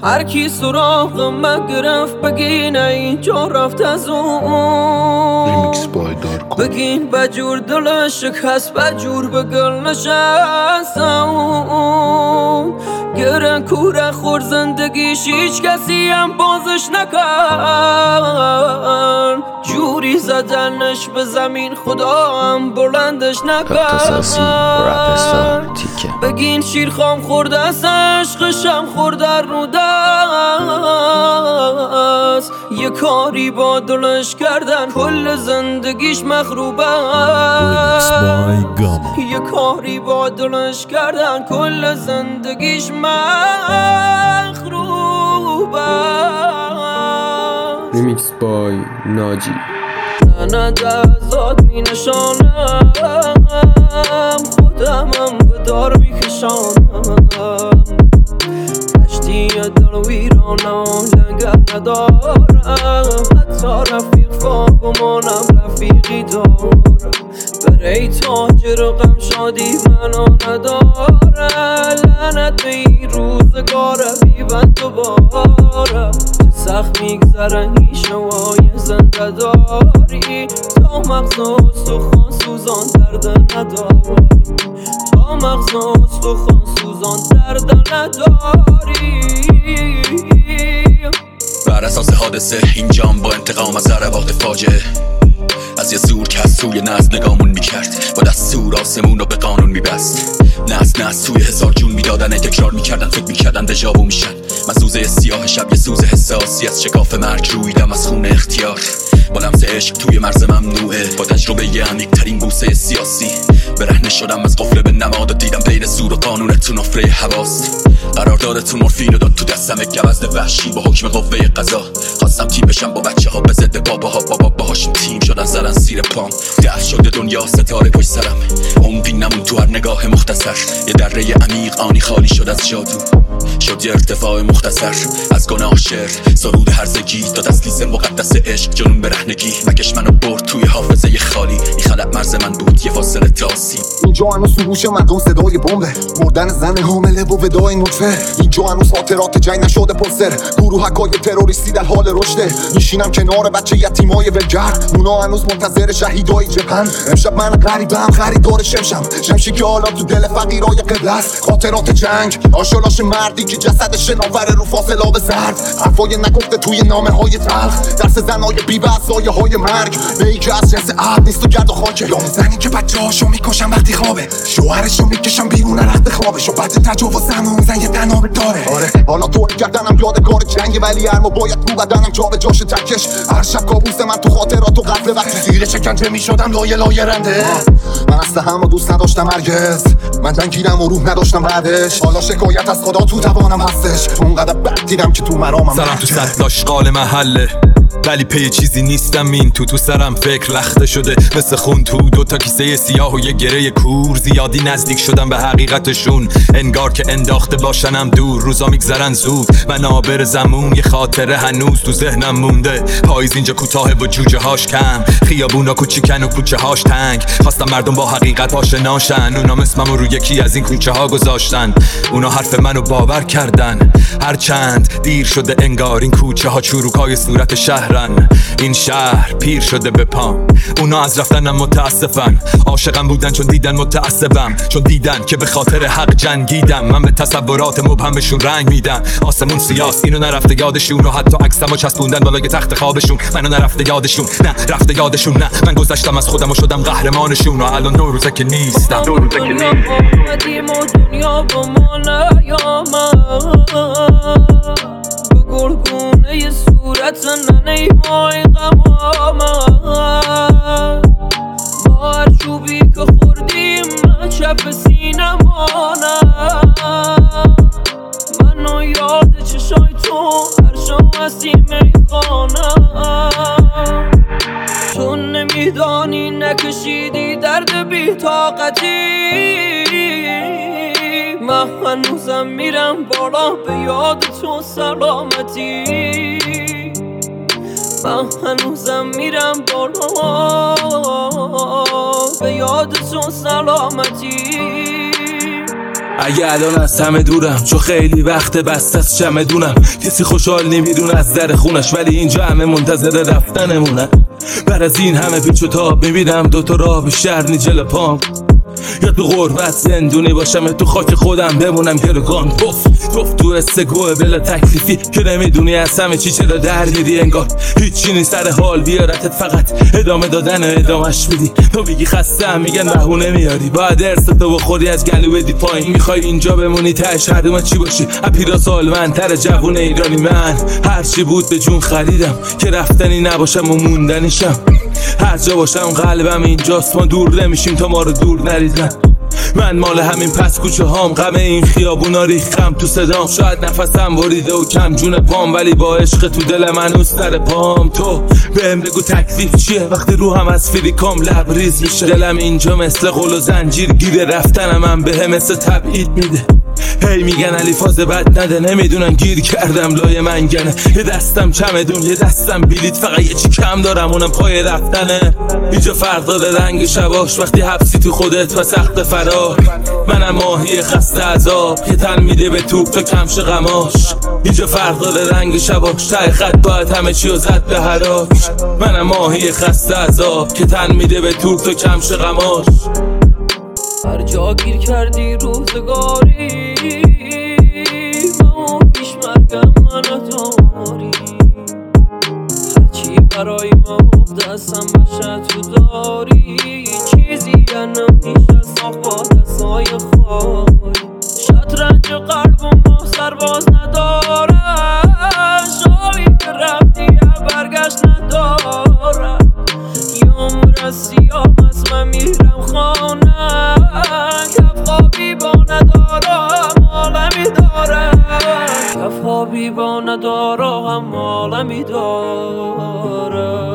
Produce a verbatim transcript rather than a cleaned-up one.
هر کی سراغ من گرفت بگین اینجا رفت از اون. بگین بجور دلش شکست بجور به گل نشست اون. گرن کوره خور زندگیش هیچ کسی هم بازش نکن. جوری زدنش به زمین خدا هم بلندش نکن. بگین شیرخام خورده است عشقشم خورده رو دست. یه کاری با دلش کردن کل زندگیش مخروبه است. یه کاری با دلش کردن کل زندگیش مخروبه است. ریمیکس بای ناجی. نه دزاد می نشانم خودمم به دار می کشانم. کشتی دل ویرانم لنگر ندارم. حتی رفیق فاقمانم رفیقی دارم. برای تاجر غم شادی منو نداره. لعنت به این روزگاره بیبند دوباره. چه سخت میگذره این شوای زنده داری. تا مغز و استخوان سوزان درد نداری. تا مغز و استخوان سوزان درد نداری. بر اساس حادثه اینجام با انتقام از ضربات فاجعه. از یه زور که از سوی نزد نگامون میکرد. با دستور آسمون رو به قانون میبست. نزد نزد توی هزار جون میدادن. تکرار میکردن فکر میکردن دژاوو میشن. من سوزه سیاه شب یه سوز حساسی از شکاف مرگ رویدم از خون اختیار. با لمس عشق توی مرز ممنوعه. با تجربه یه عمیق ترین بوسه سیاسی برهنه شدم از قفل به نماد و دیدم بین زور و قانونتون نفره حواس. قراردادتون مورفین رو داد تو دستم گوزن وحشی با حکم قوه قضا. خواستم تیم بشم با بچه ها به ضد باباها. بابا باهاشون تیم شدن زدن زیر پام. دف شده دنیا ستاره پشت سرم. عمقی نمون تو هر نگاه مختصر. یه دره عمیق آنی خالی شد از جادو. شد یه ارتفاع مختصر از گناه شعر. سرود هرزگی تا تسلیس مقدس عشق جنون برهنگی. مکش منو برد توی حافظه خالی. این خلق مرز من بود یه فاصله تاسی. اینجا هنوز تو گوش مردم صدای بمبه. مردن زن حامله و ودای نطفه. اینجا هنوز خاطرات جنگ نشده پوستر. گروهکای تروریستی در حال رشده. میشینم کنار بچه یتیمای ولگر. اونا هنوز منتظر شهیدای جبهن. امشب من غریبم خریدار شمشم. شمشی که حالا تو دل فقیرای قبله است. خاطرات جنگ آشولاش مردی که جسدش ناوره رو فاصله زرد. حرفای نگفته توی نامه های تلخ. درس زنای بی‌بس سایه های مرگ. به ای که از جنس عهد نیست و گرد و خاکه. یا زنی که بچه هاشو میکشن وقتی خوابه. شوهرشو میکشن بیرون رخت خوابش. و بعد تجاوز همون زن یه تنابه داره. آره حالا طوری کردنم یادگار جنگ. ولی هر ما باید رو بدنم جا به جاش تکش. هر شب کابوس من تو خاطرات و قتل. وقتی زیر شکنجه میشدم لایه لایه رنده. من اصلا همو دوست نداشتم هرگز. من جنگیدم و روح نداشتم بعدش. حالا شکایت از خدا تو توانم هستش. اونقدر بد دیدم که تو مرامم سلام تو سطل آشغال محله. ولی پی چیزی نیستم این تو تو سرم فکر لخته شده مثل خون تو دوتا کیسه سیاه و یه گره کور. زیادی نزدیک شدم به حقیقتشون انگار که انداخته باشنم دور. روزا میگذرن زود من آبر زمون. یه خاطره هنوز تو ذهنم مونده. پاییز اینجا کوتاه و جوجه هاش کم. خیابونا کوچیکن و کوچه هاش تنگ. خواستم مردم با حقیقت آشناشن. اونا اسممو رو یکی از این کوچه ها گذاشتن. اونا حرف منو باور کردن. هرچند دیر شده انگار این کوچه ها چروکای صورت شهرن. این شهر پیر شده به پام. اونا از رفتنم متاسفن. عاشقم بودن چون دیدن متعصبم. چون دیدن که به خاطر حق جنگیدم. من به تصورات مبهمشون رنگ میدم. آسمون سیاس اینو نرفته یادشون. و حتی عکسمو چسبوندن بالای تخت خوابشون. منو نرفته یادشون نه رفته یادشون نه. من گذشتم از خودم و شدم قهرمانشون. و الان دو روزه که نیستم. دو روزه که نیستم. دنیا با ما نیامد. به گلگونه صورت ننه مای غم آمد. ما هر چوبی که خوردیم چپ سینه مانم. منو یاد چشای تو هر شب هستی میخوانم. چون نمیدانی نکشیدی درد بی طاقتی. من هنوزم میرم بالا به یاد تو سلامتی. من هنوزم میرم بالا به یاد تو سلامتی. اگه الان از همه دورم چون خیلی وقت بست از چمدونم. کسی خوشحال نمیدونه از در خونش ولی اینجا همه منتظر رفتنمونن. بر از این همه پیچ و تاب میبینم دوتا راه بیشتر نی جلو پام. یا تو غربت زندونی باشم یا تو خاک خودم بمونم گرگان. پف پف تو استگوه بلا تکلیفی که نمیدونی از همه چی چرا در میدی. انگار هیچی نیست سر حال بیارتت فقط ادامه دادن و ادامش میدی. تو میگی خستم میگن بهونه میاری باید ارستو بخوری از گلو بدی پایین. میخوای اینجا بمونی تهش هردومت چی باشی اپیرا سالمندتر جوون ایرانی. من هرچی بود به جون خریدم که رفتنی نباشم و موندنیشم. هر جا باشم قلبم اینجاست ما دور نمیشیم تا ما رو دور نریزن. من مال همین پس کوچه هام غم این خیابونا ریختم تو صدام. شاید نفسم بریده و کم جون پام ولی با عشق تو دل من او سر پام. تو بهم بگو تکلیف چیه وقتی روحم از فریکام لبریز میشه. دلم اینجا مثل قل و زنجیر گیره رفتنم من به مثل تبعید میده. هی میگن علی فاز بد نده نمیدونن گیر کردم لای منگنه. یه دستم چمدون یه دستم بلیت فقط یه چی کم دارم اونم پای رفتنه. اینجا فرق داره رنگ شباش وقتی حبسی تو خودت و سخت فرار. منم ماهی خسته عذاب که تن میده به توپ تا کمش غماش. اینجا فرق داره رنگ شباش ته خط باید همه چی رو زد به حراج. منم ماهی خسته عذاب که تن میده به توپ تا کمش غماش. هر جا گیر کردی روزگاری ما پیش مرگم منو داری. هرچی برای ما دستم بشه تو داری. چیزی ینم میشه ساخت با دستای خواهی. شطرنج قلب و ما سرباز نداره. شاوی که رفتی یا برگشت نداره. یا مرسی یا از من میرم خانه. کف خوابی با ندارم عالمی دارم. کف خوابی با ندارم عالمی دارم.